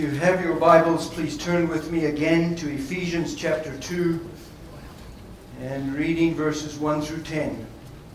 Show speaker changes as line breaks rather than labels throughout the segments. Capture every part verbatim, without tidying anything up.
you have your Bibles, please turn with me again to Ephesians chapter two and reading verses one through ten.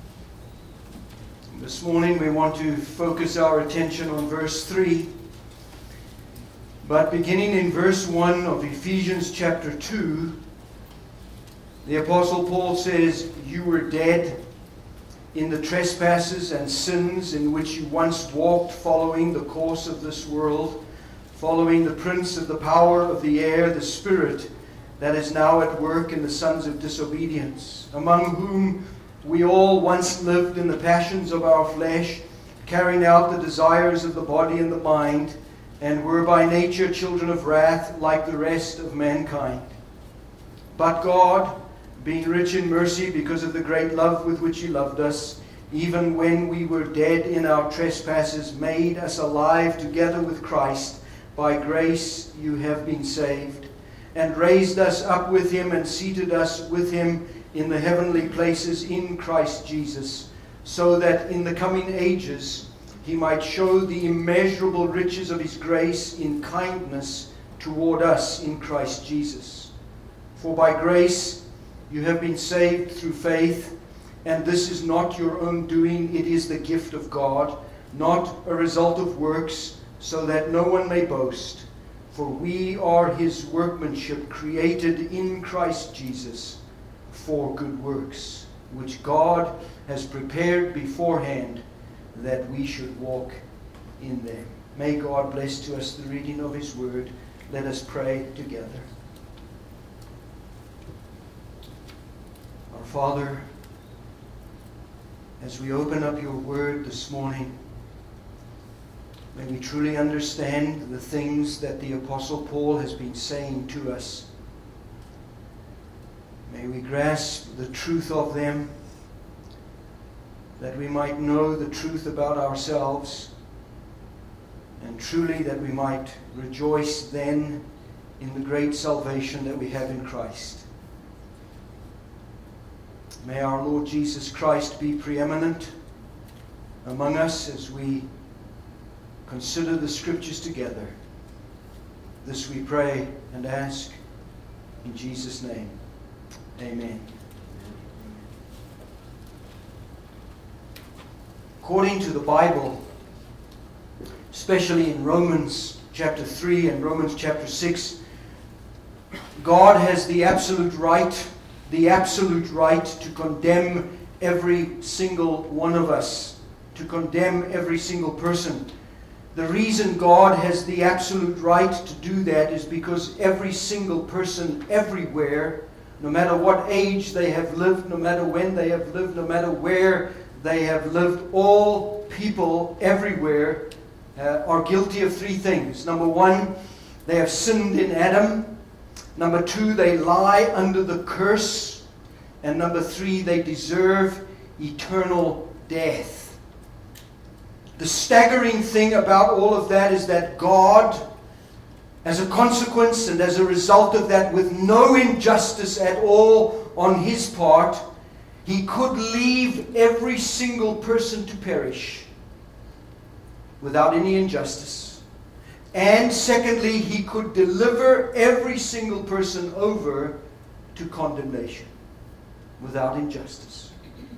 This morning we want to focus our attention on verse three. But beginning in verse one of Ephesians chapter two, the Apostle Paul says, "You were dead in the trespasses and sins in which you once walked, following the course of this world, following the prince of the power of the air, the spirit that is now at work in the sons of disobedience, among whom we all once lived in the passions of our flesh, carrying out the desires of the body and the mind, and were by nature children of wrath like the rest of mankind. But God, being rich in mercy because of the great love with which He loved us, even when we were dead in our trespasses, made us alive together with Christ. By grace you have been saved, and raised us up with Him and seated us with Him in the heavenly places in Christ Jesus, so that in the coming ages He might show the immeasurable riches of His grace in kindness toward us in Christ Jesus. For by grace you have been saved through faith, and this is not your own doing, it is the gift of God, not a result of works, so that no one may boast. For we are His workmanship, created in Christ Jesus for good works, which God has prepared beforehand that we should walk in them." May God bless to us the reading of His word. Let us pray together. Our Father, as we open up your word this morning, may we truly understand the things that the Apostle Paul has been saying to us. May we grasp the truth of them, that we might know the truth about ourselves, and truly that we might rejoice then in the great salvation that we have in Christ. May our Lord Jesus Christ be preeminent among us as we consider the Scriptures together. This we pray and ask in Jesus' name. Amen. According to the Bible, especially in Romans chapter three and Romans chapter six, God has the absolute right the absolute right to condemn every single one of us, to condemn every single person. The reason God has the absolute right to do that is because every single person everywhere, no matter what age they have lived, no matter when they have lived, no matter where they have lived, all people everywhere uh, are guilty of three things. Number one, they have sinned in Adam. Number two, they lie under the curse. And number three, they deserve eternal death. The staggering thing about all of that is that God, as a consequence and as a result of that, with no injustice at all on His part, He could leave every single person to perish without any injustice. And secondly, He could deliver every single person over to condemnation without injustice.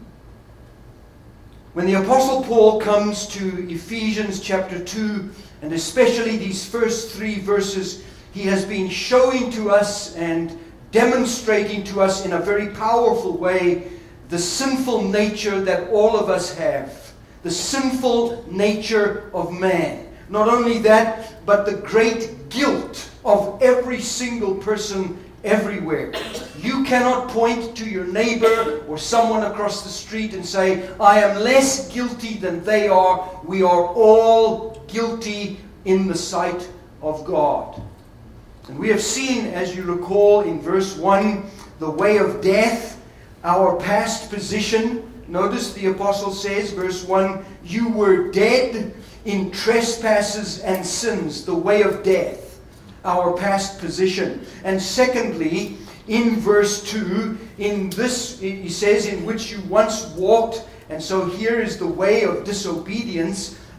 When the Apostle Paul comes to Ephesians chapter two, and especially these first three verses, he has been showing to us and demonstrating to us in a very powerful way the sinful nature that all of us have. The sinful nature of man. Not only that, but the great guilt of every single person everywhere. You cannot point to your neighbor or someone across the street and say, "I am less guilty than they are." We are all guilty in the sight of God. And we have seen, as you recall in verse one, the way of death, our past position. Notice the apostle says, verse one, "You were dead in trespasses and sins," the way of death, our past position. And secondly, in verse two, in this, he says, "in which you once walked," and so here is the way of disobedience,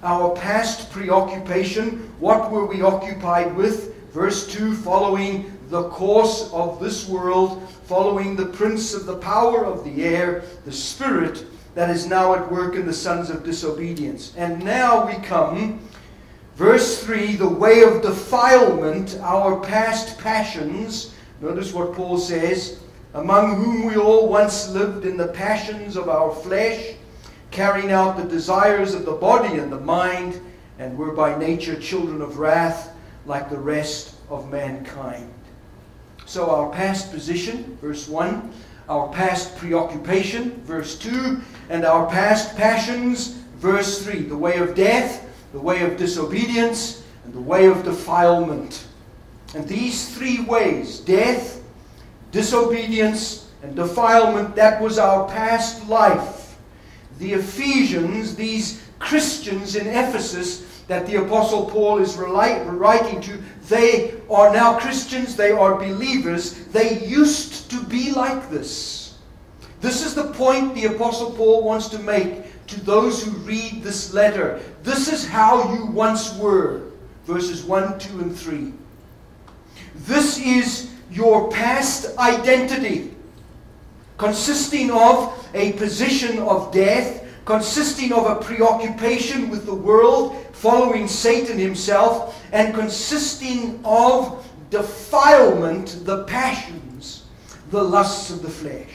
our past preoccupation. What were we occupied with? Verse two, following the course of this world, following the prince of the power of the air, the spirit that is now at work in the sons of disobedience. And now we come, verse three, the way of defilement, our past passions. Notice what Paul says, among whom we all once lived in the passions of our flesh, carrying out the desires of the body and the mind, and were by nature children of wrath, like the rest of mankind. So our past position, verse one, our past preoccupation, verse two, and our past passions, verse three, the way of death, the way of disobedience, and the way of defilement. And these three ways, death, disobedience, and defilement, that was our past life. The Ephesians, these Christians in Ephesus that the Apostle Paul is writing to, they are now Christians, they are believers. They used to be like this. This is the point the Apostle Paul wants to make to those who read this letter. This is how you once were. Verses one, two, and three. This is your past identity, consisting of a position of death, consisting of a preoccupation with the world, following Satan himself, and consisting of defilement, the passions, the lusts of the flesh.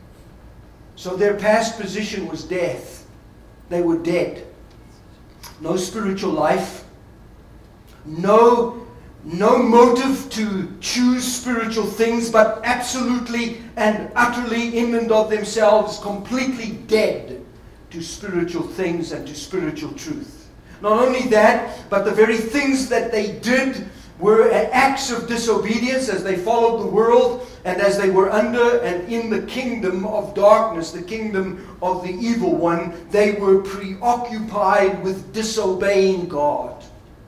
So their past position was death. They were dead. No spiritual life. No, no motive to choose spiritual things, but absolutely and utterly in and of themselves, completely dead to spiritual things and to spiritual truth. Not only that, but the very things that they did were acts of disobedience as they followed the world and as they were under and in the kingdom of darkness, the kingdom of the evil one. They were preoccupied with disobeying God.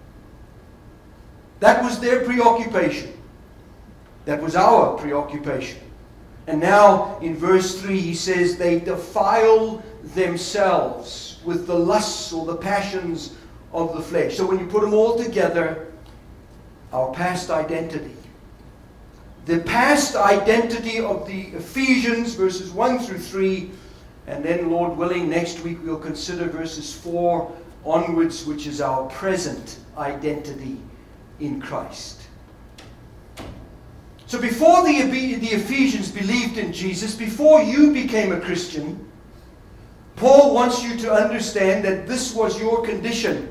That was their preoccupation. That was our preoccupation. And now in verse three he says they defile themselves with the lusts or the passions of the flesh. So when you put them all together, our past identity. The past identity of the Ephesians, verses one through three, and then, Lord willing, next week we'll consider verses four onwards, which is our present identity in Christ. So before the, the Ephesians believed in Jesus, before you became a Christian, Paul wants you to understand that this was your condition.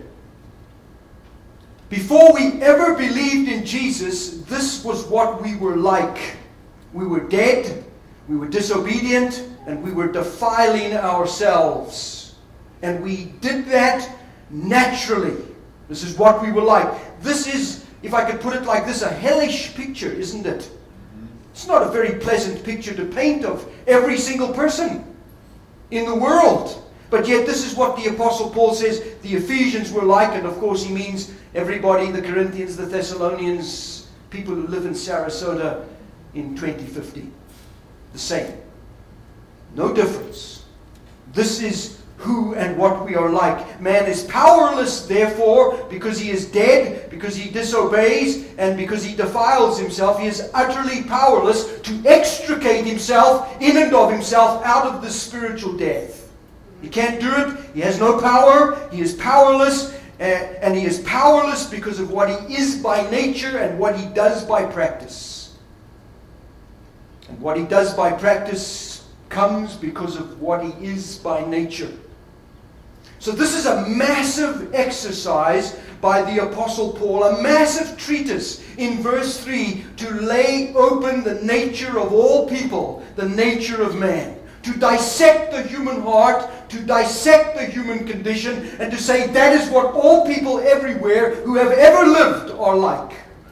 Before we ever believed in Jesus, this was what we were like. We were dead, we were disobedient, and we were defiling ourselves. And we did that naturally. This is what we were like. This is, if I could put it like this, a hellish picture, isn't it? It's not a very pleasant picture to paint of every single person in the world. But yet this is what the Apostle Paul says the Ephesians were like. And of course he means everybody, the Corinthians, the Thessalonians, people who live in Sarasota in twenty fifty. The same. No difference. This is who and what we are like. Man is powerless, therefore, because he is dead, because he disobeys, and because he defiles himself. He is utterly powerless to extricate himself in and of himself out of this spiritual death. He can't do it. He has no power. He is powerless. Uh, and he is powerless because of what he is by nature and what he does by practice. And what he does by practice comes because of what he is by nature. So this is a massive exercise by the Apostle Paul, a massive treatise in verse three to lay open the nature of all people, the nature of man. To dissect the human heart, to dissect the human condition, and to say that is what all people everywhere who have ever lived are like.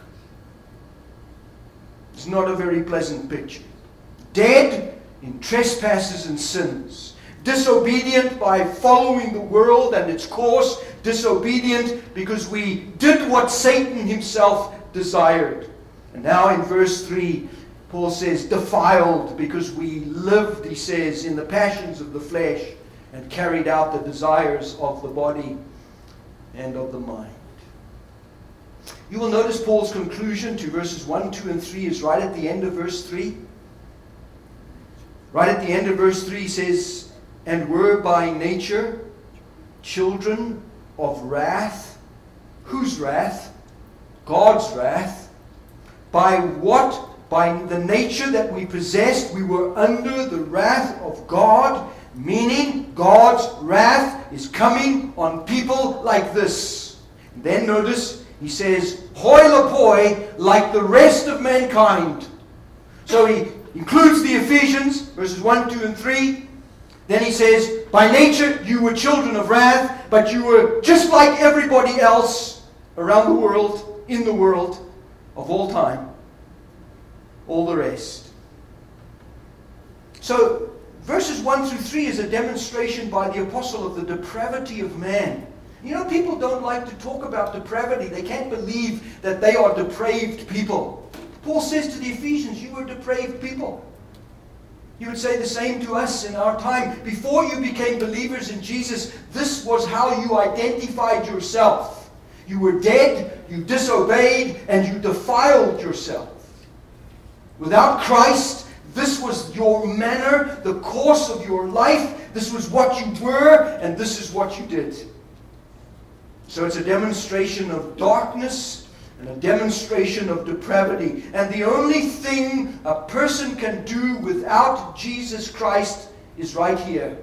It's not a very pleasant picture. Dead in trespasses and sins. Disobedient by following the world and its course. Disobedient because we did what Satan himself desired. And now in verse three, Paul says, defiled because we lived, he says, in the passions of the flesh and carried out the desires of the body and of the mind. You will notice Paul's conclusion to verses one, two, and three is right at the end of verse three. Right at the end of verse three he says, and were by nature children of wrath. Whose wrath? God's wrath. By what? By the nature that we possessed, we were under the wrath of God, meaning God's wrath is coming on people like this. And then notice, he says, hoi lopoi, like the rest of mankind. So he includes the Ephesians, verses one, two, and three. Then he says, by nature you were children of wrath, but you were just like everybody else around the world, in the world, of all time. All the rest. So, verses one through three is a demonstration by the apostle of the depravity of man. You know, people don't like to talk about depravity. They can't believe that they are depraved people. Paul says to the Ephesians, you are depraved people. He would say the same to us in our time. Before you became believers in Jesus, this was how you identified yourself. You were dead, you disobeyed, and you defiled yourself. Without Christ, this was your manner, the course of your life. This was what you were, and this is what you did. So it's a demonstration of darkness and a demonstration of depravity. And the only thing a person can do without Jesus Christ is right here.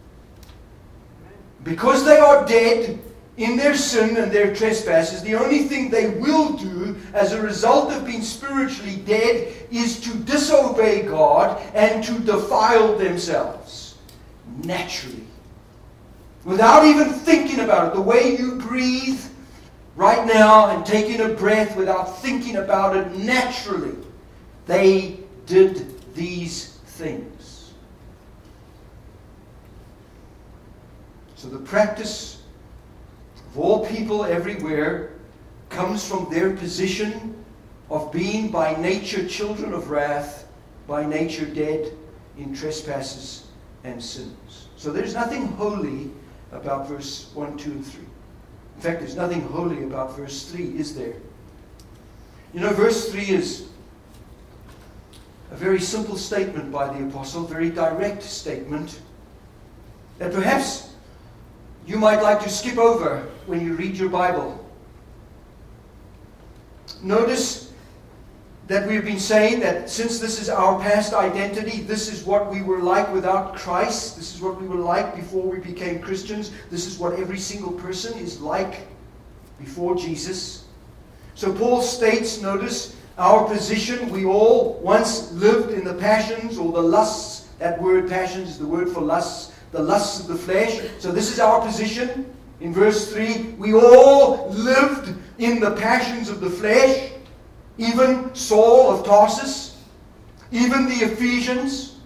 Because they are dead in their sin and their trespasses, the only thing they will do as a result of being spiritually dead is to disobey God and to defile themselves. Naturally. Without even thinking about it. The way you breathe right now and taking a breath without thinking about it naturally. They did these things. So the practice of all people everywhere comes from their position of being by nature children of wrath, by nature dead in trespasses and sins. So there's nothing holy about verse one, two, and three. In fact, there's nothing holy about verse three, is there? You know, verse three is a very simple statement by the apostle, very direct statement, that perhaps you might like to skip over when you read your Bible. Notice that we've been saying that since this is our past identity, this is what we were like without Christ. This is what we were like before we became Christians. This is what every single person is like before Jesus. So Paul states, notice, our position. We all once lived in the passions or the lusts. That word passions is the word for lusts. The lusts of the flesh. So this is our position. In verse three, we all lived in the passions of the flesh. Even Saul of Tarsus, even the Ephesians,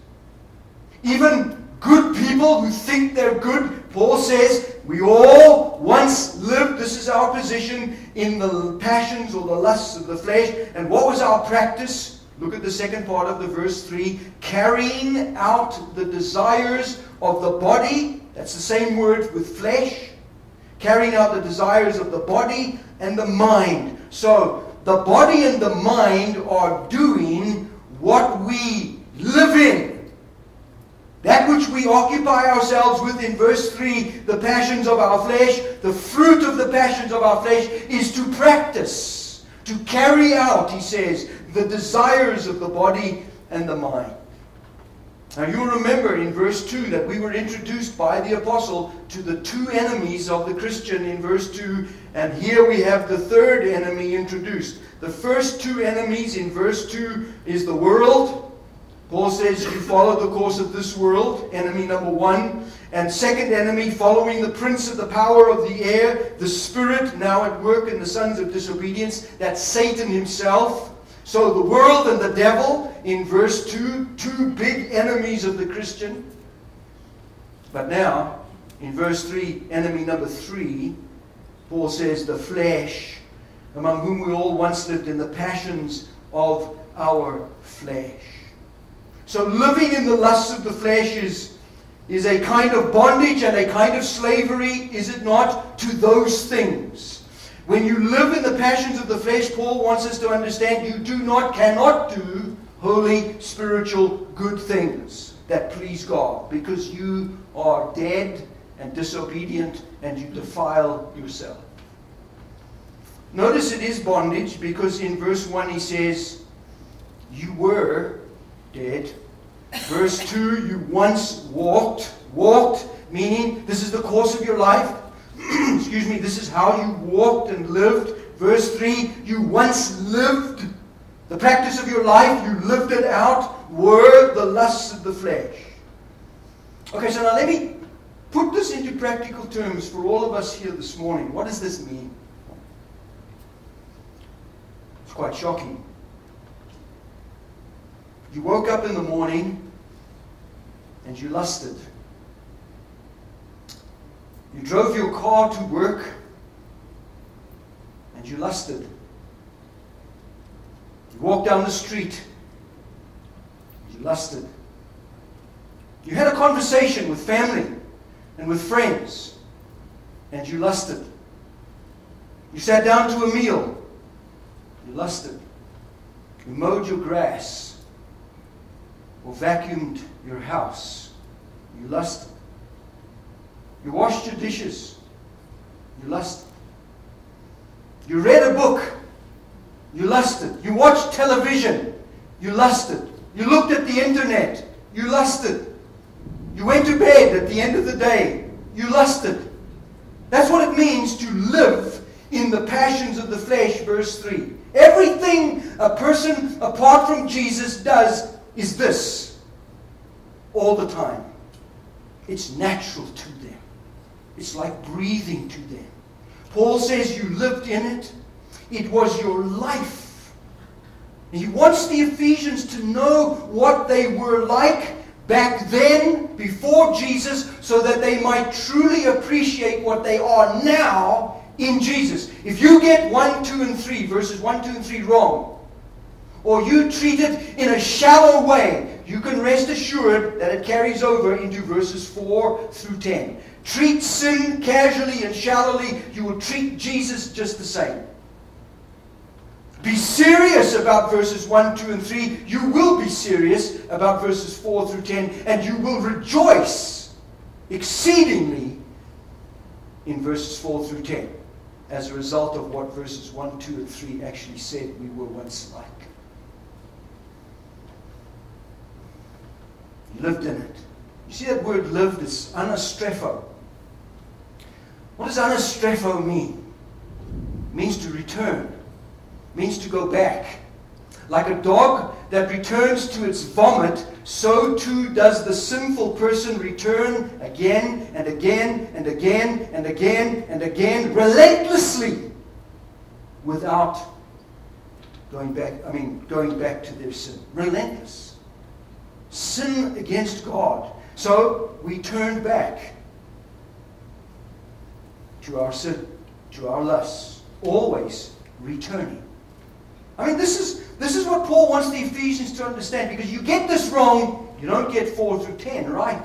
even good people who think they're good. Paul says, we all once lived, this is our position, in the passions or the lusts of the flesh. And what was our practice? Look at the second part of the verse three. Carrying out the desires of the body. That's the same word with flesh. Carrying out the desires of the body and the mind. So, the body and the mind are doing what we live in. That which we occupy ourselves with in verse three, the passions of our flesh, the fruit of the passions of our flesh is to practice, to carry out, he says, the desires of the body and the mind. Now you'll remember in verse two that we were introduced by the apostle to the two enemies of the Christian in verse two, and here we have the third enemy introduced. The first two enemies in verse two is the world. Paul says you follow the course of this world, enemy number one. And second enemy, following the prince of the power of the air, the spirit now at work in the sons of disobedience, that's Satan himself. So the world and the devil in verse two, two big enemies of the Christian. But now, in verse three, enemy number three, Paul says the flesh, among whom we all once lived in the passions of our flesh. So living in the lusts of the flesh is, is a kind of bondage and a kind of slavery, is it not, to those things. When you live in the passions of the flesh, Paul wants us to understand you do not, cannot do holy, spiritual, good things that please God, because you are dead and disobedient and you defile yourself. Notice it is bondage, because in verse one he says, you were dead. Verse two, you once walked. Walked, meaning this is the course of your life. Excuse me, this is how you walked and lived. Verse three, you once lived. The practice of your life, you lived it out, were the lusts of the flesh. Okay, so now let me put this into practical terms for all of us here this morning. What does this mean? It's quite shocking. You woke up in the morning and you lusted. You drove your car to work and you lusted. You walked down the street and you lusted. You had a conversation with family and with friends and you lusted. You sat down to a meal. You lusted. You mowed your grass or vacuumed your house. You lusted. You washed your dishes. You lusted. You read a book. You lusted. You watched television. You lusted. You looked at the internet. You lusted. You went to bed at the end of the day. You lusted. That's what it means to live in the passions of the flesh, verse three. Everything a person apart from Jesus does is this. All the time. It's natural to them. It's like breathing to them. Paul says you lived in it. It was your life. And he wants the Ephesians to know what they were like back then, before Jesus, so that they might truly appreciate what they are now in Jesus. If you get one, two, and three, verses one, two, and three wrong, or you treat it in a shallow way, you can rest assured that it carries over into verses four through ten. Treat sin casually and shallowly, you will treat Jesus just the same. Be serious about verses one, two, and three. You will be serious about verses four through ten, and you will rejoice exceedingly in verses four through ten as a result of what verses one, two, and three actually said we were once like. You lived in it. You see that word lived is anastrepho. What does anastrepho mean? It means to return. It means to go back. Like a dog that returns to its vomit, so too does the sinful person return again and again and again and again and again, relentlessly, without going back, I mean, going back to their sin. Relentless. Sin against God. So we turn back to our sin, to our lusts, always returning. I mean, this is this is what Paul wants the Ephesians to understand, because you get this wrong, you don't get four through ten right.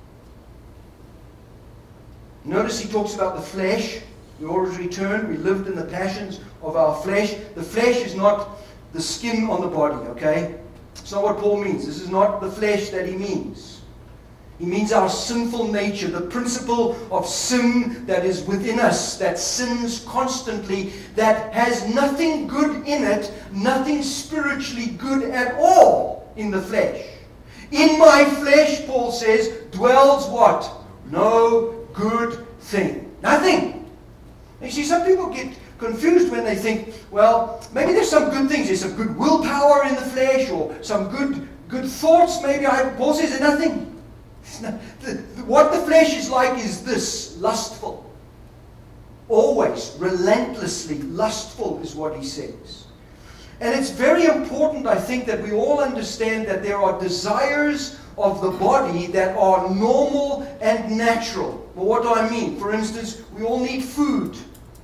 Notice he talks about the flesh. We always return. We lived in the passions of our flesh. The flesh is not the skin on the body, okay? It's not what Paul means. This is not the flesh that he means. He means our sinful nature, the principle of sin that is within us, that sins constantly, that has nothing good in it, nothing spiritually good at all in the flesh. In my flesh, Paul says, dwells what? No good thing. Nothing. You see, some people get confused when they think, well, maybe there's some good things. There's some good willpower in the flesh, or some good good thoughts. Maybe I, Paul says there's nothing. Not, the, the, what the flesh is like is this, lustful. Always, relentlessly lustful is what he says. And it's very important, I think, that we all understand that there are desires of the body that are normal and natural. Well, what do I mean? For instance, we all need food,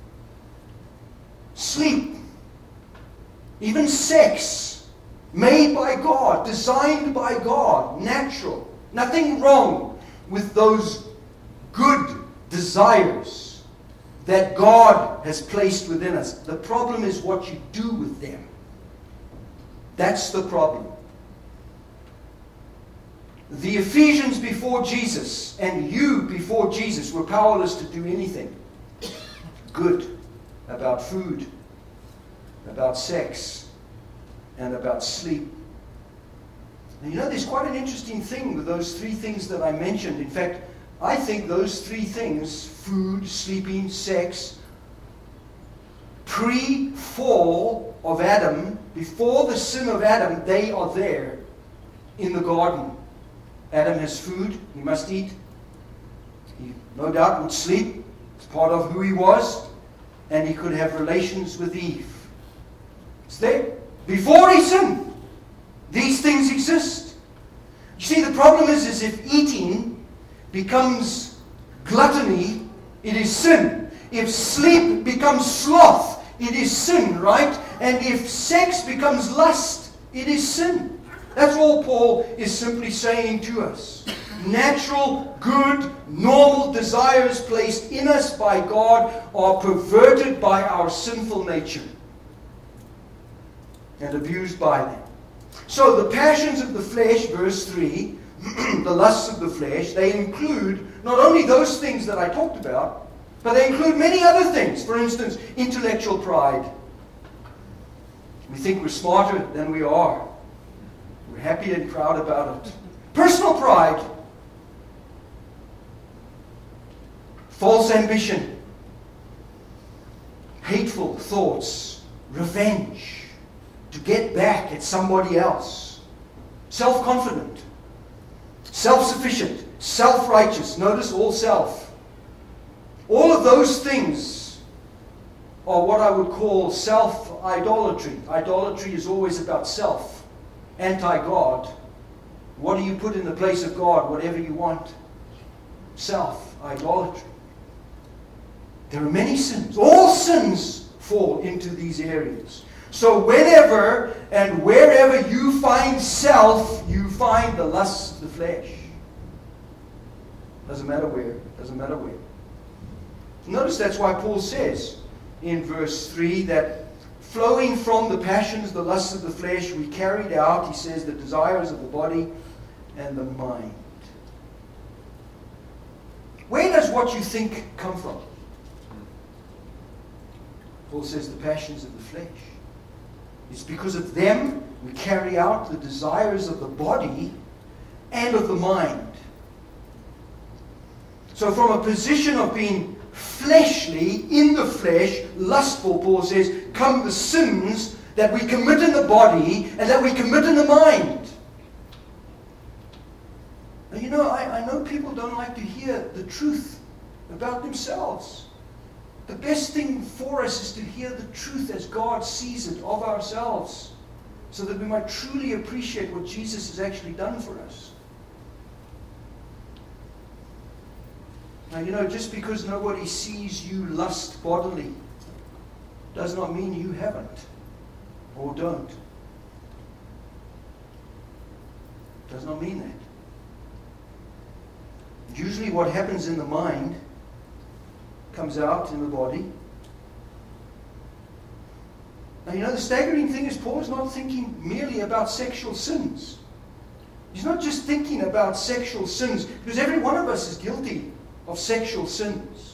sleep, even sex, made by God, designed by God, natural. Nothing wrong with those good desires that God has placed within us. The problem is what you do with them. That's the problem. The Ephesians before Jesus and you before Jesus were powerless to do anything good about food, about sex, and about sleep. And you know, there's quite an interesting thing with those three things that I mentioned. In fact, I think those three things, food, sleeping, sex, pre-fall of Adam, before the sin of Adam, they are there in the garden. Adam has food, he must eat. He no doubt would sleep. It's part of who he was. And he could have relations with Eve. It's there. Before he sinned, these things exist. You see, the problem is, is if eating becomes gluttony, it is sin. If sleep becomes sloth, it is sin, right? And if sex becomes lust, it is sin. That's all Paul is simply saying to us. Natural, good, normal desires placed in us by God are perverted by our sinful nature and abused by them. So the passions of the flesh, verse three, the lusts of the flesh, they include not only those things that I talked about, but they include many other things. For instance, intellectual pride. We think we're smarter than we are. We're happy and proud about it. Personal pride. False ambition. Hateful thoughts. Revenge. To get back at somebody else. Self-confident. Self-sufficient. Self-righteous. Notice all self. All of those things are what I would call self-idolatry. Idolatry is always about self. Anti-God. What do you put in the place of God? Whatever you want. Self-idolatry. There are many sins. All sins fall into these areas. So whenever and wherever you find self, you find the lusts of the flesh. Doesn't matter where. Doesn't matter where. Notice that's why Paul says in verse three that flowing from the passions, the lusts of the flesh, we carried out, he says, the desires of the body and the mind. Where does what you think come from? Paul says the passions of the flesh. It's because of them we carry out the desires of the body and of the mind. So from a position of being fleshly, in the flesh, lustful, Paul says, come the sins that we commit in the body and that we commit in the mind. Now, you know, I, I know people don't like to hear the truth about themselves. The best thing for us is to hear the truth as God sees it of ourselves, so that we might truly appreciate what Jesus has actually done for us. Now, you know, just because nobody sees you lust bodily does not mean you haven't or don't. Does not mean that. Usually what happens in the mind comes out in the body. Now, you know, the staggering thing is Paul is not thinking merely about sexual sins. He's not just thinking about sexual sins, because every one of us is guilty of sexual sins.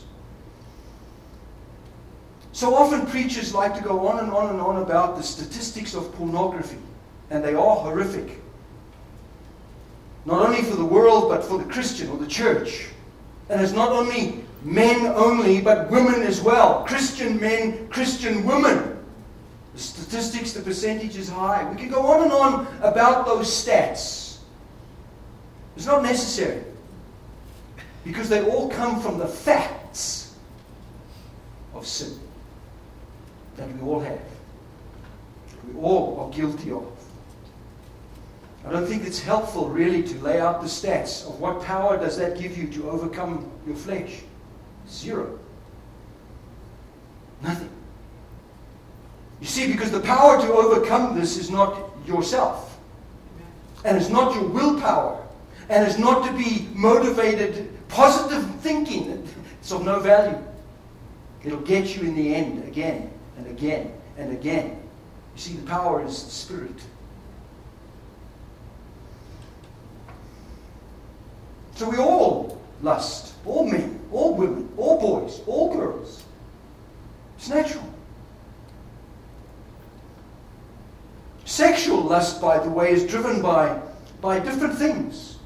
So often preachers like to go on and on and on about the statistics of pornography, and they are horrific. Not only for the world, but for the Christian or the church. And it's not only men only, but women as well. Christian men, Christian women. The statistics, the percentage is high. We can go on and on about those stats. It's not necessary. Because they all come from the facts of sin that we all have. We all are guilty of. I don't think it's helpful really to lay out the stats of what power does that give you to overcome your flesh. Zero. Nothing. You see, because the power to overcome this is not yourself. And it's not your willpower. and is not to be motivated, positive thinking, it's of no value. It'll get you in the end again and again and again. You see, the power is the Spirit. So we all lust. All men, all women, all boys, all girls. It's natural. Sexual lust, by the way, is driven by, by different things.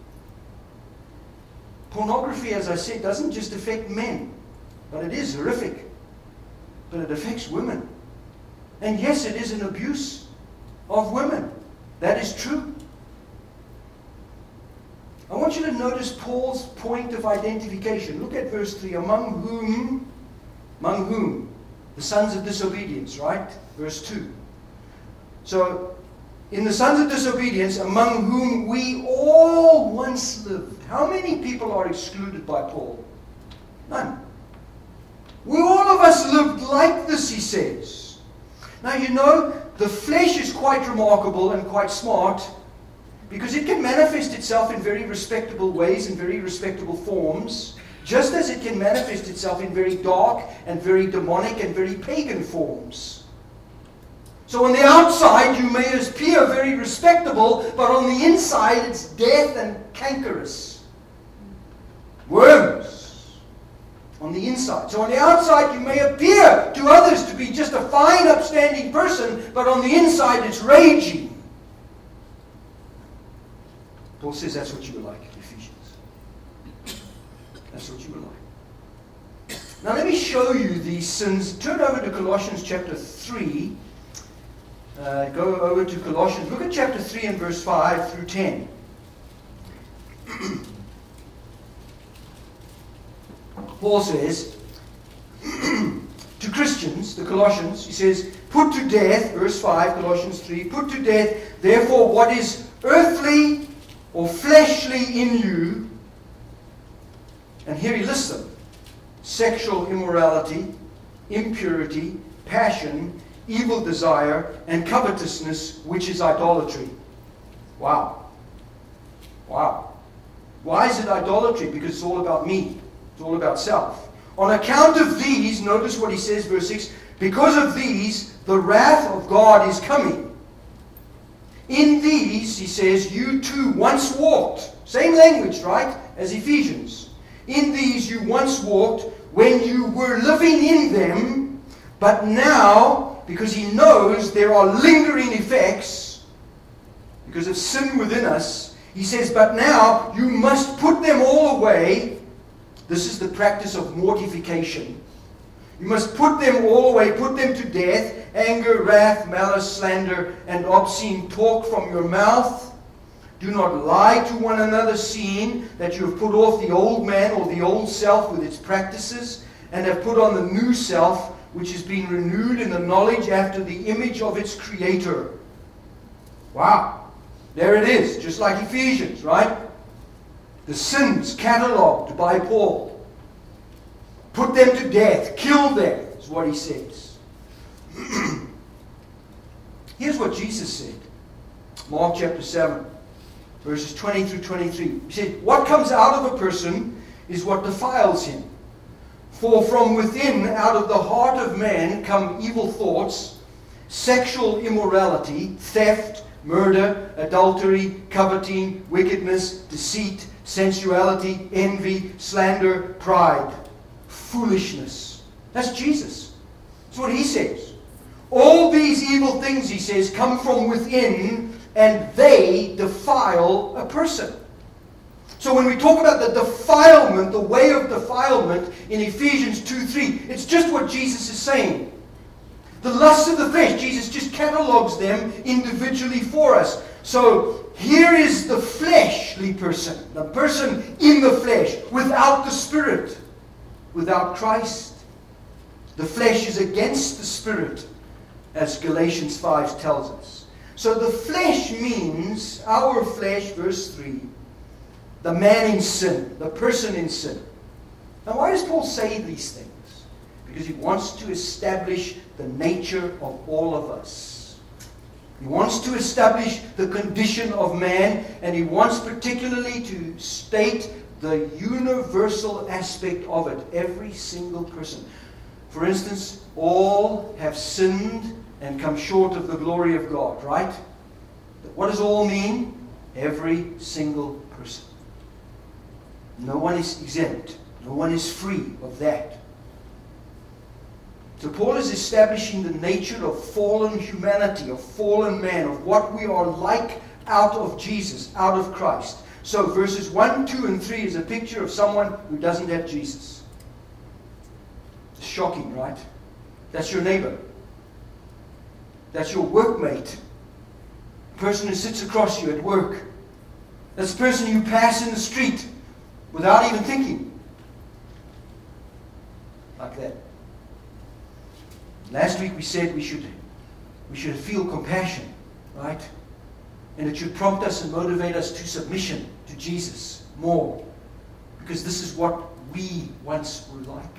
Pornography, as I said, doesn't just affect men, but it is horrific. But it affects women. And yes, it is an abuse of women. That is true. I want you to notice Paul's point of identification. Look at verse three. Among whom, among whom? The sons of disobedience, right? Verse two. So, in the sons of disobedience, among whom we all once lived. How many people are excluded by Paul? None. We all of us lived like this, he says. Now, you know, the flesh is quite remarkable and quite smart, because it can manifest itself in very respectable ways, in very respectable forms, just as it can manifest itself in very dark and very demonic and very pagan forms. So on the outside you may appear very respectable, but on the inside it's death and cankerous. Worms on the inside. So on the outside you may appear to others to be just a fine, upstanding person, but on the inside it's raging. Paul says that's what you were like in Ephesians. That's what you were like. Now let me show you these sins. Turn over to Colossians chapter three. Uh, go over to Colossians. Look at chapter three and verse five through ten. Paul says to Christians, the Colossians, he says, put to death, verse five, Colossians three, put to death, therefore, what is earthly or fleshly in you. And here he lists them: sexual immorality, impurity, passion, evil desire, and covetousness, which is idolatry. Wow. Wow. Why is it idolatry? Because it's all about me. It's all about self. On account of these, notice what he says, verse six, because of these, the wrath of God is coming. In these, he says, you too once walked. Same language, right, as Ephesians. In these you once walked when you were living in them, but now, because he knows there are lingering effects, because of sin within us, he says, but now you must put them all away. This is the practice of mortification. You must put them all away, put them to death, anger, wrath, malice, slander, and obscene talk from your mouth. Do not lie to one another, seeing that you have put off the old man or the old self with its practices, and have put on the new self, which is being renewed in the knowledge after the image of its creator. Wow. There it is, just like Ephesians, right? The sins catalogued by Paul. Put them to death. Kill them, is what he says. Here's what Jesus said. Mark chapter seven, verses twenty through twenty-three. He said, what comes out of a person is what defiles him. For from within, out of the heart of man, come evil thoughts, sexual immorality, theft, murder, adultery, coveting, wickedness, deceit, sensuality, envy, slander, pride, foolishness. That's Jesus. That's what he says. All these evil things, he says, come from within, and they defile a person. So when we talk about the defilement, the way of defilement in Ephesians two three, it's just what Jesus is saying. The lusts of the flesh, Jesus just catalogues them individually for us. So here is the fleshly person, the person in the flesh, without the Spirit, without Christ. The flesh is against the Spirit, as Galatians five tells us. So the flesh means, our flesh, verse three, the man in sin, the person in sin. Now why does Paul say these things? Because he wants to establish the nature of all of us. He wants to establish the condition of man, and he wants particularly to state the universal aspect of it. Every single person. For instance, all have sinned and come short of the glory of God, right? What does all mean? Every single person. No one is exempt. No one is free of that. So Paul is establishing the nature of fallen humanity, of fallen man, of what we are like out of Jesus, out of Christ. So verses one, two, and three is a picture of someone who doesn't have Jesus. It's shocking, right? That's your neighbor. That's your workmate. The person who sits across you at work. That's the person you pass in the street without even thinking. Like that. Last week we said we should, we should feel compassion, right? And it should prompt us and motivate us to submission to Jesus more. Because this is what we once were like.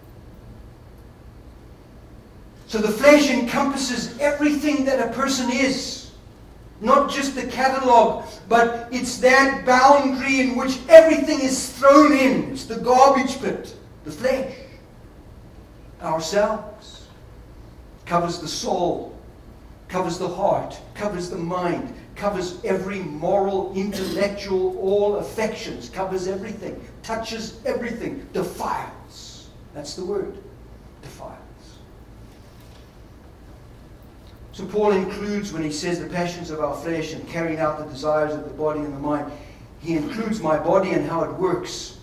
So the flesh encompasses everything that a person is. Not just the catalog, but it's that boundary in which everything is thrown in. It's the garbage pit, the flesh. Ourselves. Covers the soul, covers the heart, covers the mind, covers every moral, intellectual, all affections, covers everything, touches everything, defiles. That's the word, defiles. So Paul includes, when he says the passions of our flesh and carrying out the desires of the body and the mind, he includes my body and how it works.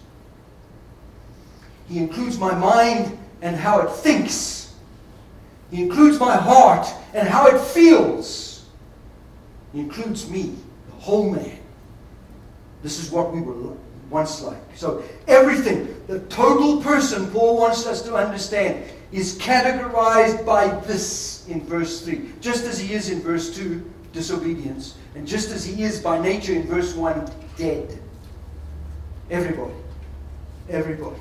He includes my mind and how it thinks. He includes my heart and how it feels. He includes me, the whole man. This is what we were once like. So everything, the total person, Paul wants us to understand, is categorized by this in verse three. Just as he is in verse two, disobedience. And just as he is by nature in verse one, dead. Everybody. Everybody.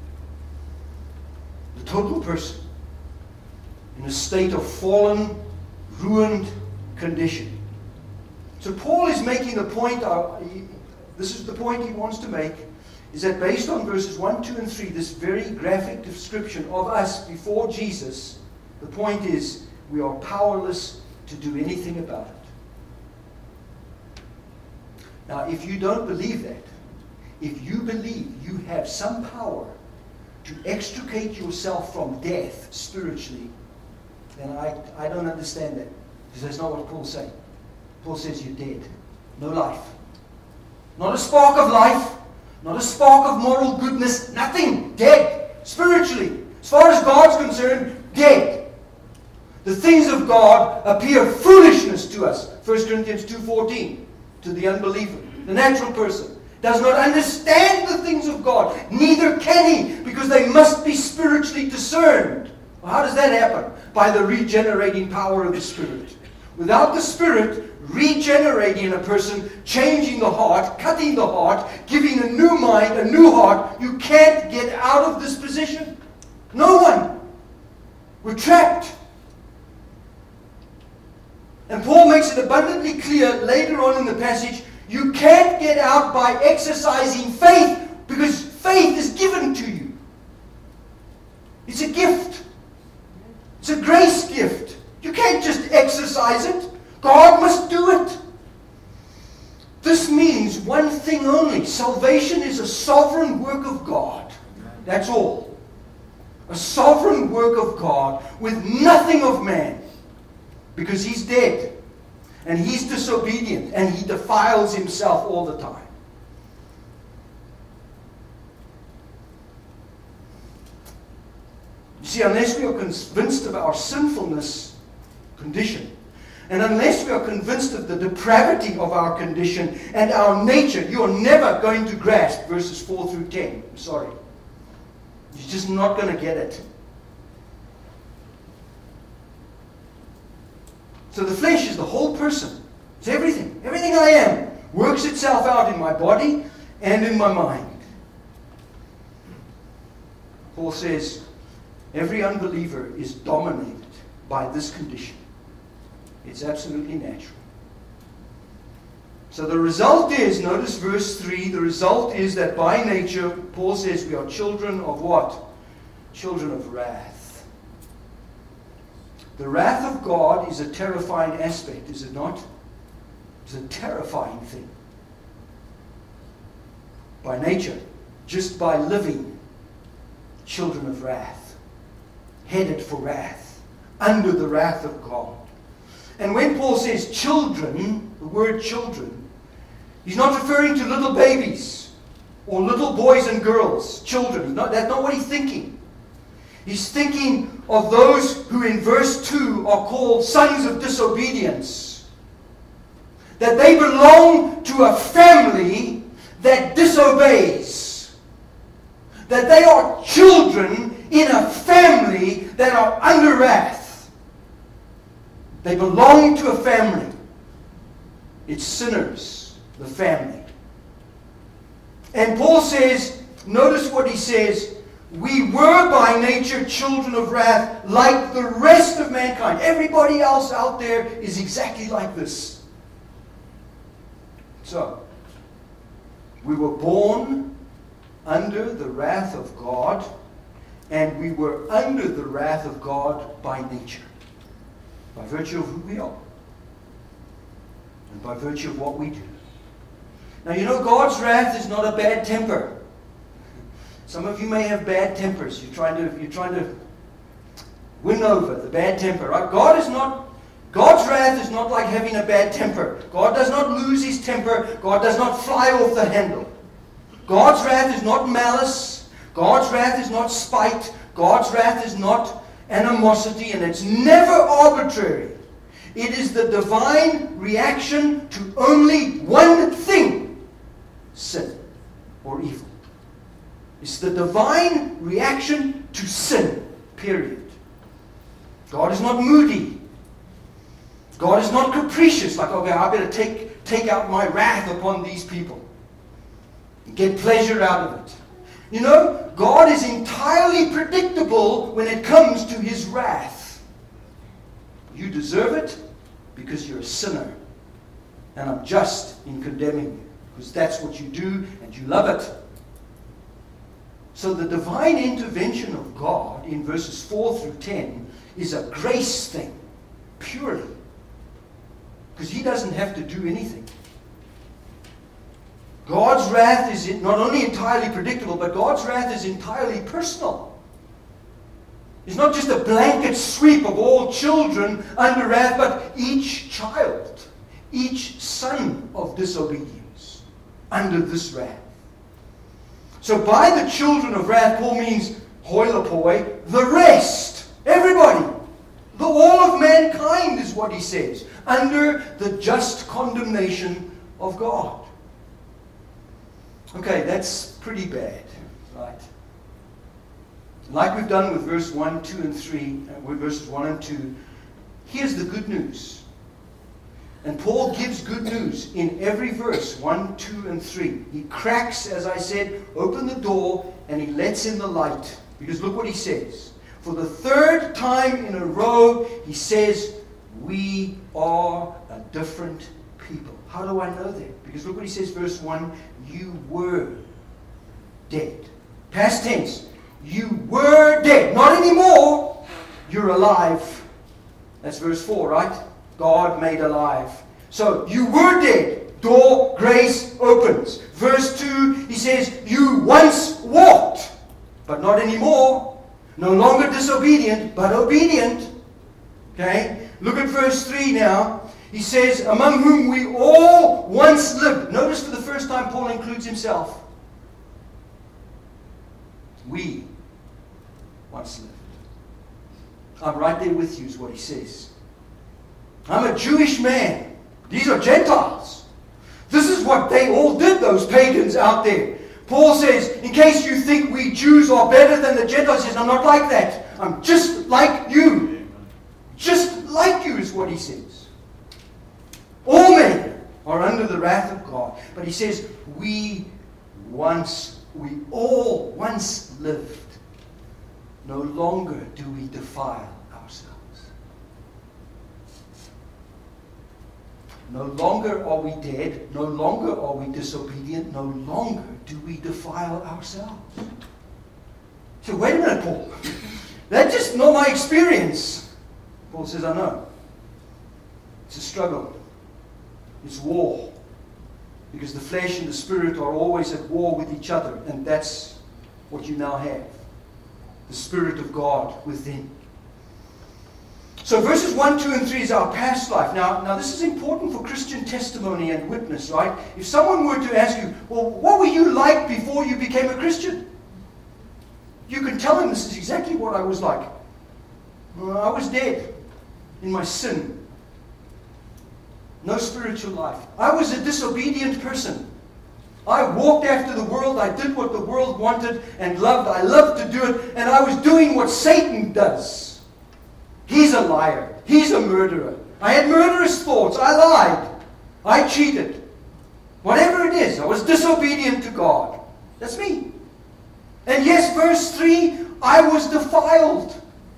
The total person. In a state of fallen, ruined condition. So Paul is making the point, uh, he, this is the point he wants to make, is that based on verses one, two, and three, this very graphic description of us before Jesus, the point is we are powerless to do anything about it. Now, if you don't believe that, if you believe you have some power to extricate yourself from death spiritually, then I, I don't understand that. Because that's not what Paul's saying. Paul says you're dead. No life. Not a spark of life. Not a spark of moral goodness. Nothing. Dead. Spiritually. As far as God's concerned, dead. The things of God appear foolishness to us. First Corinthians two fourteen. To the unbeliever. The natural person. Does not understand the things of God. Neither can he. Because they must be spiritually discerned. Well, how does that happen? By the regenerating power of the Spirit. Without the Spirit regenerating a person, changing the heart, cutting the heart, giving a new mind, a new heart, you can't get out of this position. No one. We're trapped. And Paul makes it abundantly clear later on in the passage, you can't get out by exercising faith, because faith is given to you. It's a gift. It's a grace gift. You can't just exercise it. God must do it. This means one thing only. Salvation is a sovereign work of God. That's all. A sovereign work of God with nothing of man. Because he's dead. And he's disobedient. And he defiles himself all the time. You see, unless we are convinced of our sinfulness condition, and unless we are convinced of the depravity of our condition and our nature, you are never going to grasp verses four through ten. I'm sorry. You're just not going to get it. So the flesh is the whole person. It's everything. Everything I am works itself out in my body and in my mind. Paul says, every unbeliever is dominated by this condition. It's absolutely natural. So the result is, notice verse three, the result is that by nature, Paul says we are children of what? Children of wrath. The wrath of God is a terrifying aspect, is it not? It's a terrifying thing. By nature, just by living, children of wrath, headed for wrath, under the wrath of God. And when Paul says children, the word children, he's not referring to little babies or little boys and girls, children. Not, that's not what he's thinking. He's thinking of those who in verse two are called sons of disobedience. That they belong to a family that disobeys. That they are children in a family that are under wrath. They belong to a family. It's sinners, the family. And Paul says, notice what he says, we were by nature children of wrath like the rest of mankind. Everybody else out there is exactly like this. So, we were born under the wrath of God, and we were under the wrath of God by nature, by virtue of who we are, and by virtue of what we do. Now, you know, God's wrath is not a bad temper. Some of you may have bad tempers. You're trying to, you're trying to win over the bad temper, right? God is not, God's wrath is not like having a bad temper. God does not lose his temper. God does not fly off the handle. God's wrath is not malice. God's wrath is not spite. God's wrath is not animosity, and it's never arbitrary. It is the divine reaction to only one thing: sin or evil. It's the divine reaction to sin, period. God is not moody. God is not capricious, like, okay, I better take, take out my wrath upon these people. Get pleasure out of it. You know, God is entirely predictable when it comes to his wrath. You deserve it because you're a sinner. And I'm just in condemning you, because that's what you do and you love it. So the divine intervention of God in verses four through ten is a grace thing, purely. Because he doesn't have to do anything. God's wrath is not only entirely predictable, but God's wrath is entirely personal. It's not just a blanket sweep of all children under wrath, but each child, each son of disobedience under this wrath. So by the children of wrath, Paul means hoi lopoi, the rest, everybody. The all of mankind is what he says, under the just condemnation of God. Okay, that's pretty bad, right? Like we've done with verse one, two, and three, with verses one and two, here's the good news. And Paul gives good news in every verse, one, two, and three. He cracks, as I said, open the door, and he lets in the light. Because look what he says. For the third time in a row, he says, we are a different people. How do I know that? Because look what he says, verse one, you were dead. Past tense, you were dead. Not anymore. You're alive. That's verse four, right? God made alive. So, you were dead. Door, grace opens. Verse two, he says, you once walked, but not anymore. No longer disobedient, but obedient. Okay? Look at verse three now. He says, among whom we all once lived. Notice for the first time Paul includes himself. We once lived. I'm right there with you is what he says. I'm a Jewish man. These are Gentiles. This is what they all did, those pagans out there. Paul says, in case you think we Jews are better than the Gentiles, he says, I'm not like that. I'm just like you. Just like you is what he says. All men are under the wrath of God. But he says, we once, we all once lived. No longer do we defile ourselves. No longer are we dead. No longer are we disobedient. No longer do we defile ourselves. So wait a minute, Paul. That's just not my experience. Paul says, I know. It's a struggle. It's war. Because the flesh and the spirit are always at war with each other. And that's what you now have. The Spirit of God within. So verses one, two, and three is our past life. Now, now this is important for Christian testimony and witness, right? If someone were to ask you, well, what were you like before you became a Christian? You can tell them this is exactly what I was like. Well, I was dead in my sin. No spiritual life. I was a disobedient person. I walked after the world. I did what the world wanted and loved. I loved to do it. And I was doing what Satan does. He's a liar. He's a murderer. I had murderous thoughts. I lied. I cheated. Whatever it is, I was disobedient to God. That's me. And yes, verse three, I was defiled.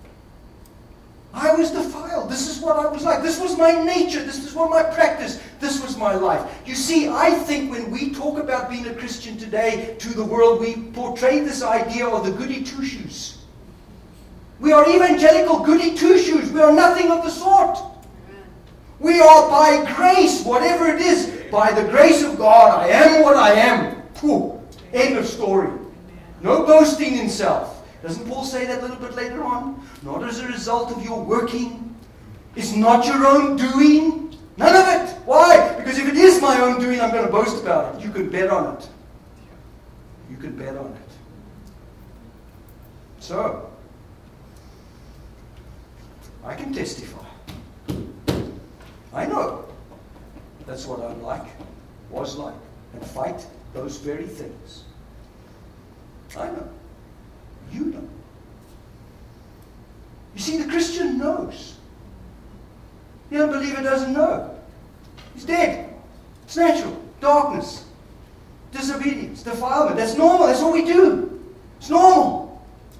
I was defiled. This is what I was like. This was my nature. This is what my practice. This was my life. You see, I think when we talk about being a Christian today to the world, we portray this idea of the goody two-shoes. We are evangelical goody two-shoes. We are nothing of the sort. We are by grace, whatever it is. By the grace of God, I am what I am. Whew. End of story. No boasting in self. Doesn't Paul say that a little bit later on? Not as a result of your working. It's not your own doing. None of it. Why? Because if it is my own doing, I'm going to boast about it. You can bet on it. You can bet on it. So, I can testify. I know that's what I'm like, was like, and fight those very things. I know. You know. You see, the Christian knows. The unbeliever doesn't know. He's dead. It's natural. Darkness. Disobedience. Defilement. That's normal. That's what we do. It's normal.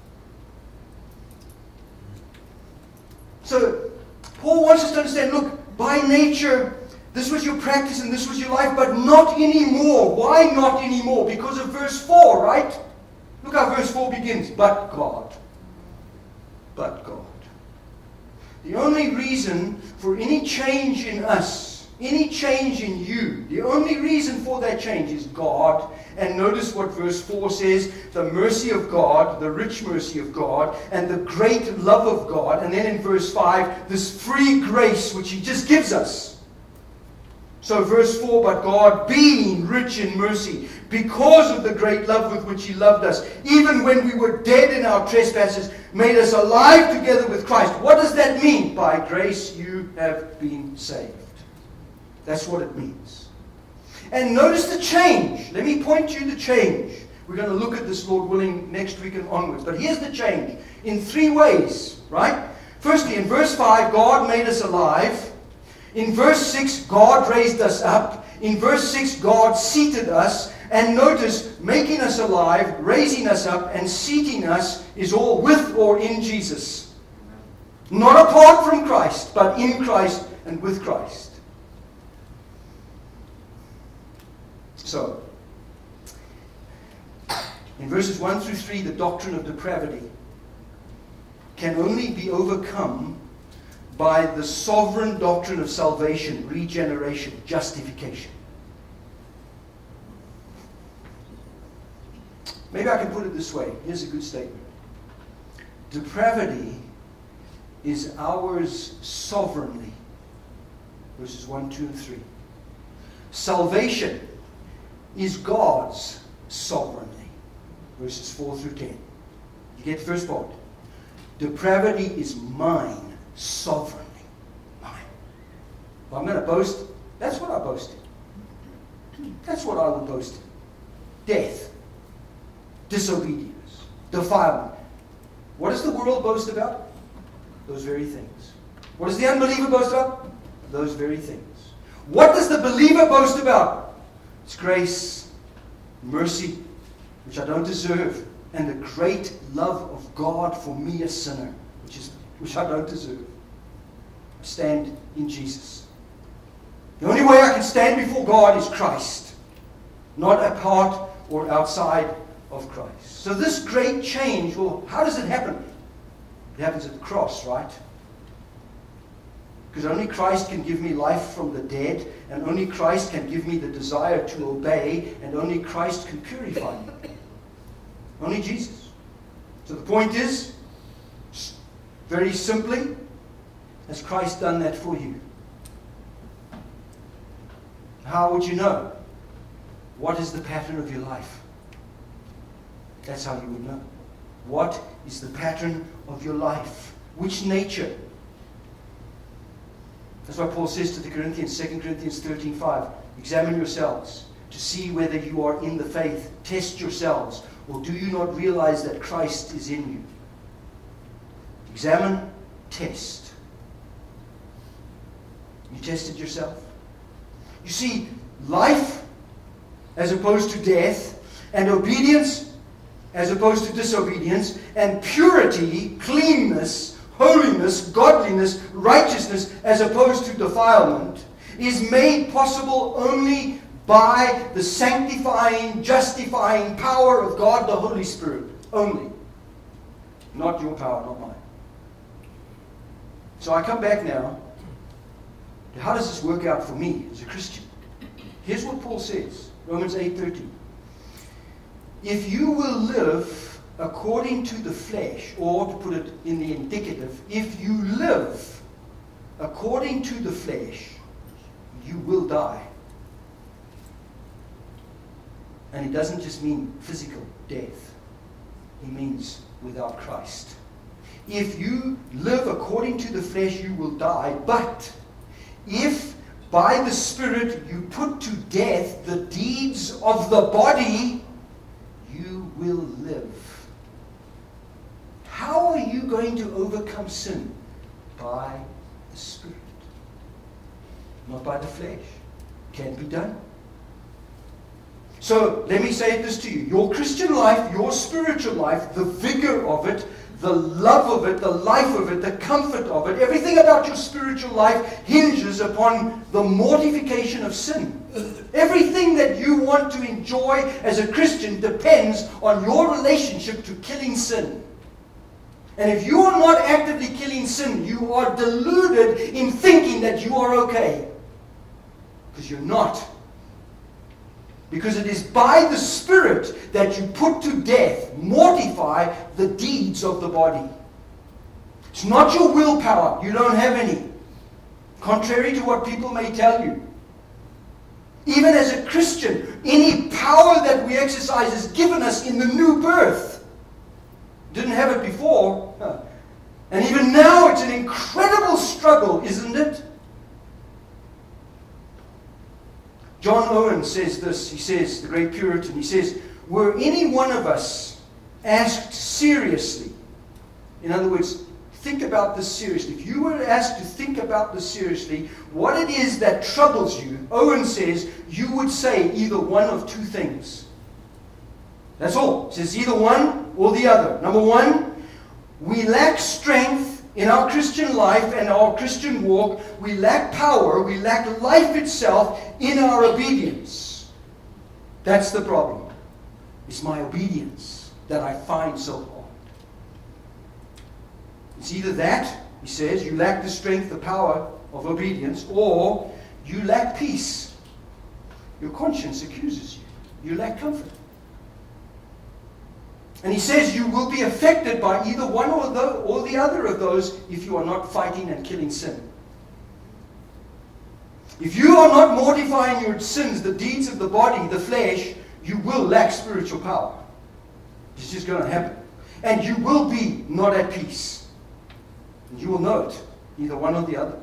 So, Paul wants us to understand, look, by nature, this was your practice and this was your life, but not anymore. Why not anymore? Because of verse four, right? Look how verse four begins. But God. But God. The only reason for any change in us, any change in you, the only reason for that change is God. And notice what verse four says. The mercy of God, the rich mercy of God, and the great love of God. And then in verse five, this free grace which He just gives us. So verse four, but God being rich in mercy, because of the great love with which He loved us, even when we were dead in our trespasses, made us alive together with Christ. What does that mean? By grace you have been saved. That's what it means. And notice the change. Let me point you the change. We're going to look at this, Lord willing, next week and onwards. But here's the change. In three ways, right? Firstly, in verse five, God made us alive. In verse six, God raised us up. In verse six, God seated us. And notice, making us alive, raising us up, and seating us is all with or in Jesus. Not apart from Christ, but in Christ and with Christ. So, in verses one through three, the doctrine of depravity can only be overcome by the sovereign doctrine of salvation, regeneration, justification. Maybe I can put it this way. Here's a good statement. Depravity is ours sovereignly. Verses one, two, and three. Salvation is God's sovereignly. Verses four through ten. You get the first part. Depravity is mine sovereignly. Mine. If I'm going to boast, that's what I boast in. That's what I will boast in. Death. Disobedience. Defilement. What does the world boast about? Those very things. What does the unbeliever boast about? Those very things. What does the believer boast about? It's grace, mercy, which I don't deserve, and the great love of God for me, a sinner, which is which I don't deserve. I stand in Jesus. The only way I can stand before God is Christ, not apart or outside of Christ. So this great change, well, how does it happen? It happens at the cross, right? Because only Christ can give me life from the dead, and only Christ can give me the desire to obey, and only Christ can purify me. Only Jesus. So the point is, very simply, has Christ done that for you? How would you know? What is the pattern of your life? That's how you would know. What is the pattern of your life? Which nature? That's why Paul says to the Corinthians, Second Corinthians thirteen five, examine yourselves to see whether you are in the faith. Test yourselves. Or do you not realize that Christ is in you? Examine, test. You tested yourself? You see, life as opposed to death, and obedience as opposed to disobedience, and purity, cleanness, holiness, godliness, righteousness as opposed to defilement is made possible only by the sanctifying, justifying power of God the Holy Spirit. Only. Not your power, not mine. So I come back now to how does this work out for me as a Christian? Here's what Paul says, Romans eight thirteen. If you will live according to the flesh, or to put it in the indicative, if you live according to the flesh, you will die. And it doesn't just mean physical death. It means without Christ. If you live according to the flesh, you will die. But if by the Spirit you put to death the deeds of the body, you will live. How are you going to overcome sin? By the Spirit. Not by the flesh. Can't be done. So, let me say this to you. Your Christian life, your spiritual life, the vigor of it, the love of it, the life of it, the comfort of it, everything about your spiritual life hinges upon the mortification of sin. Everything that you want to enjoy as a Christian depends on your relationship to killing sin. And if you are not actively killing sin, you are deluded in thinking that you are okay. Because you're not. Because it is by the Spirit that you put to death, mortify the deeds of the body. It's not your willpower. You don't have any. Contrary to what people may tell you. Even as a Christian, any power that we exercise is given us in the new birth. Didn't have it before. And even now it's an incredible struggle, isn't it? John Owen says this, he says, the great Puritan, he says, were any one of us asked seriously, in other words, think about this seriously. If you were asked to think about this seriously, what it is that troubles you, Owen says, you would say either one of two things. That's all. It says either one or the other. Number one, we lack strength in our Christian life and our Christian walk. We lack power, we lack life itself in our obedience. That's the problem. It's my obedience that I find so hard. It's either that, he says, you lack the strength, the power of obedience, or you lack peace. Your conscience accuses you. You lack comfort. And he says you will be affected by either one or the, or the other of those if you are not fighting and killing sin. If you are not mortifying your sins, the deeds of the body, the flesh, you will lack spiritual power. It's just going to happen. And you will be not at peace. And you will know it, either one or the other.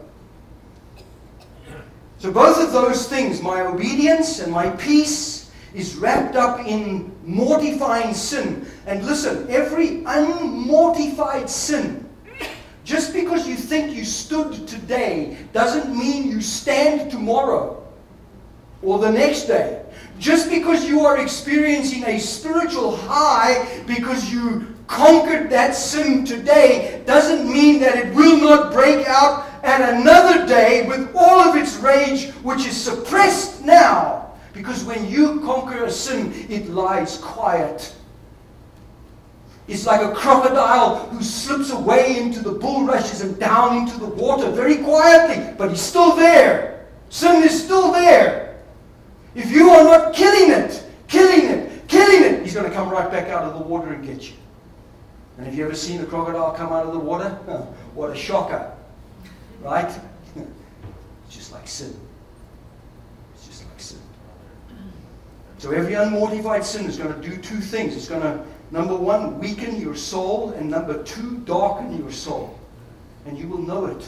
So both of those things, my obedience and my peace, is wrapped up in mortifying sin. And listen, every unmortified sin, just because you think you stood today, doesn't mean you stand tomorrow or the next day. Just because you are experiencing a spiritual high because you conquered that sin today, doesn't mean that it will not break out at another day with all of its rage, which is suppressed now. Because when you conquer a sin, it lies quiet. It's like a crocodile who slips away into the bulrushes and down into the water very quietly, but he's still there. Sin is still there. If you are not killing it, killing it, killing it, he's going to come right back out of the water and get you. And have you ever seen a crocodile come out of the water? Oh, what a shocker. Right? It's just like sin. It's just like sin. So every unmortified sin is going to do two things. It's going to, number one, weaken your soul, and number two, darken your soul. And you will know it.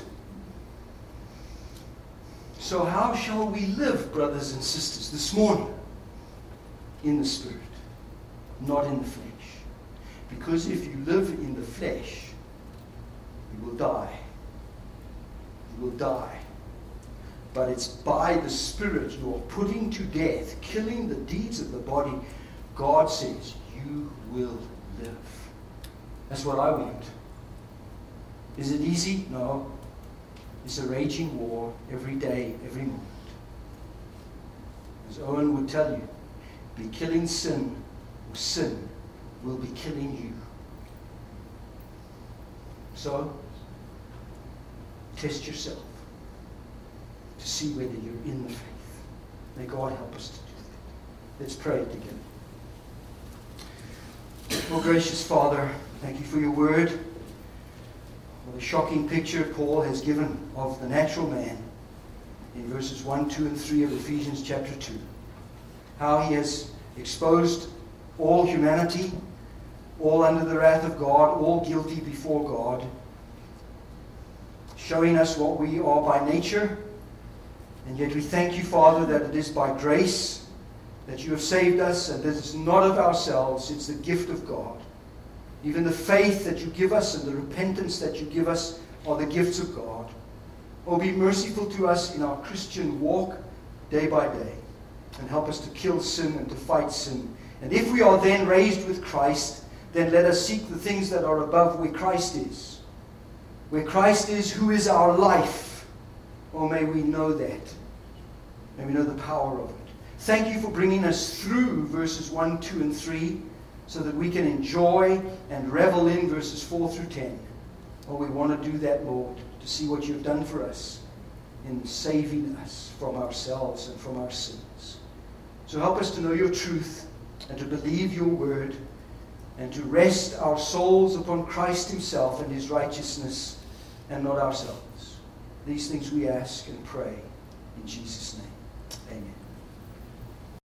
So how shall we live, brothers and sisters, this morning? In the Spirit, not in the flesh. Because if you live in the flesh, you will die. You will die. But it's by the Spirit you are putting to death, killing the deeds of the body. God says, you will live. That's what I want. Is it easy? No. It's a raging war every day, every moment. As Owen would tell you, be killing sin, or sin will be killing you. So, test yourself to see whether you're in the faith. May God help us to do that. Let's pray together. Oh, gracious Father, thank you for your word. What a shocking picture Paul has given of the natural man in verses one, two, and three of Ephesians chapter two. How he has exposed all humanity, all under the wrath of God, all guilty before God, showing us what we are by nature. And yet we thank you, Father, that it is by grace that you have saved us, and this is not of ourselves, it's the gift of God. Even the faith that you give us and the repentance that you give us are the gifts of God. Oh, be merciful to us in our Christian walk day by day, and help us to kill sin and to fight sin. And if we are then raised with Christ, then let us seek the things that are above where Christ is. Where Christ is, who is our life. Oh, may we know that. May we know the power of it. Thank you for bringing us through verses one, two, and three, so that we can enjoy and revel in verses four through ten. Oh, we want to do that, Lord, to see what you've done for us in saving us from ourselves and from our sins. So help us to know your truth and to believe your word and to rest our souls upon Christ himself and his righteousness and not ourselves. These things we ask and pray in Jesus' name. Amen.